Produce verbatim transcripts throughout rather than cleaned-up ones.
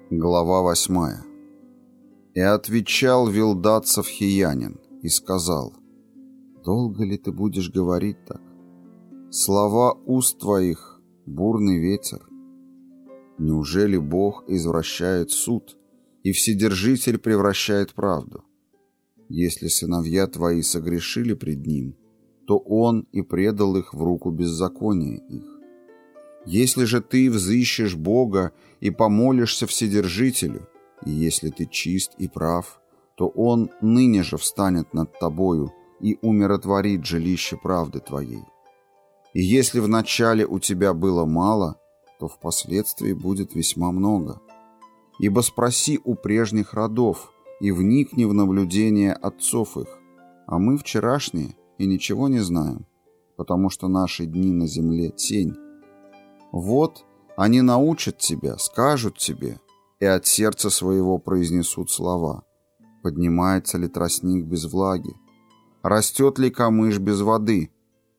Глава восьмая. «И отвечал Вилдацев Хиянин и сказал: долго ли ты будешь говорить так? Слова уст твоих — бурный ветер. Неужели Бог извращает суд, и Вседержитель превращает правду? Если сыновья твои согрешили пред Ним, то Он и предал их в руку беззакония их. Если же ты взыщешь Бога и помолишься Вседержителю, и если ты чист и прав, то Он ныне же встанет над тобою и умиротворит жилище правды твоей. И если вначале у тебя было мало, то впоследствии будет весьма много. Ибо спроси у прежних родов и вникни в наблюдение отцов их, а мы вчерашние и ничего не знаем, потому что наши дни на земле тень. Вот они научат тебя, скажут тебе, и от сердца своего произнесут слова: поднимается ли тростник без влаги, растет ли камыш без воды.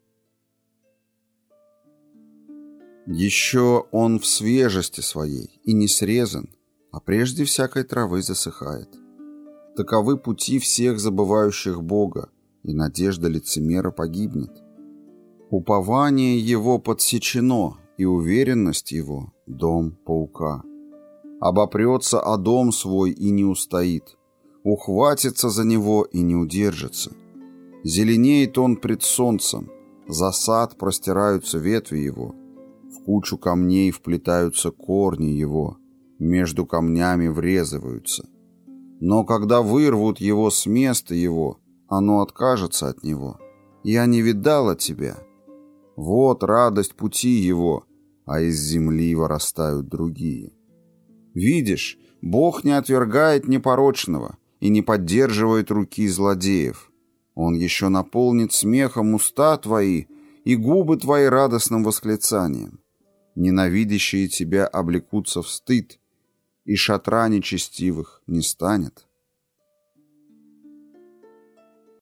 Еще он в свежести своей и не срезан, а прежде всякой травы засыхает. Таковы пути всех забывающих Бога, и надежда лицемера погибнет. Упование его подсечено, и уверенность его — дом паука. Обопрется о дом свой и не устоит, ухватится за него и не удержится. Зеленеет он пред солнцем, за сад простираются ветви его, в кучу камней вплетаются корни его, между камнями врезываются. Но когда вырвут его с места его, оно откажется от него. Я не видала тебя. Вот радость пути его, а из земли вырастают другие. Видишь, Бог не отвергает непорочного и не поддерживает руки злодеев. Он еще наполнит смехом уста твои и губы твои радостным восклицанием. Ненавидящие тебя облекутся в стыд, и шатра нечестивых не станет.